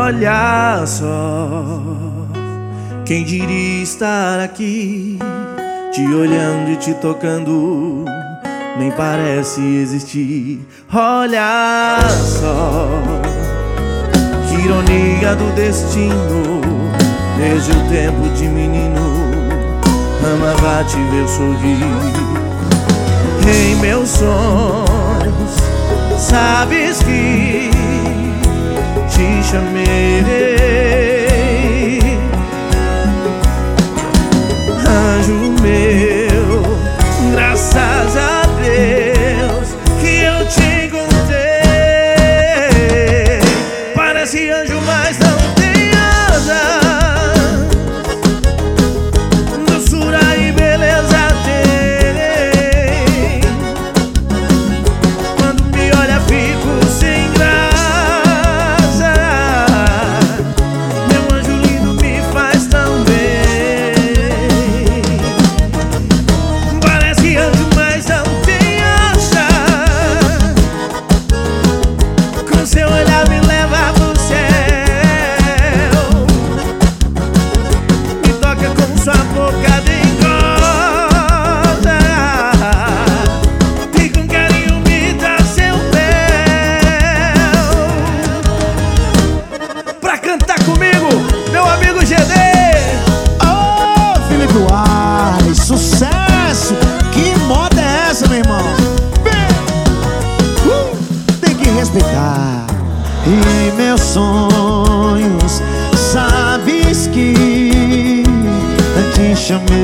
Olha só, quem diria estar aqui, te olhando e te tocando, nem parece existir. Olha só, que ironia do destino, desde o tempo de menino, amava te ver sorrir. Em meus sonhos, sabes que te chamei, anjo meu, graças a Deus que eu te encontrei. Parece anjo, mas não tem asas, doçura e beleza tem. Quando me olha fico sem graça. Seu olhar me leva pro céu, me toca com sua boca dengosa e com carinho me dá seu mel. Pra cantar comigo, meu amigo GD. Ô, Felipe Uai, sucesso! Que moda é essa, meu irmão? Tem que respeitar. E meus sonhos, sabes que te chamei.